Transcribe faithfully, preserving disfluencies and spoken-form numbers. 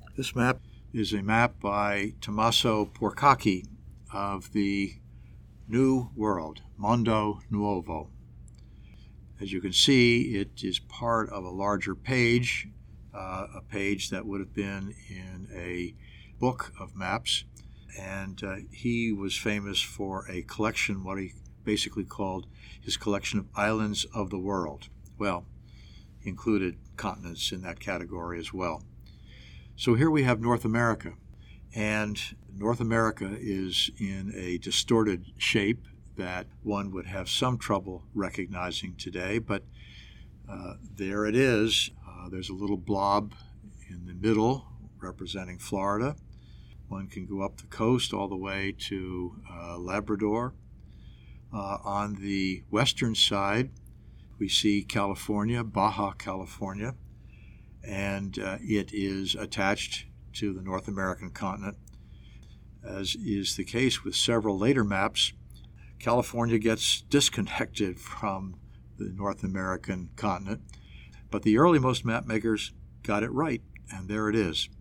This map is a map by Tommaso Porcacci of the New World, Mondo Nuovo. As you can see, it is part of a larger page, uh, a page that would have been in a book of maps, and uh, he was famous for a collection, what he basically called his collection of islands of the world. Well, he included continents in that category as well. So here we have North America, and North America is in a distorted shape that one would have some trouble recognizing today, but uh, there it is. Uh, there's a little blob in the middle representing Florida. One can go up the coast all the way to uh, Labrador. Uh, on the western side, we see California, Baja California, and uh, it is attached to the North American continent. As is the case with several later maps, California gets disconnected from the North American continent, but the earlymost map makers got it right, and there it is.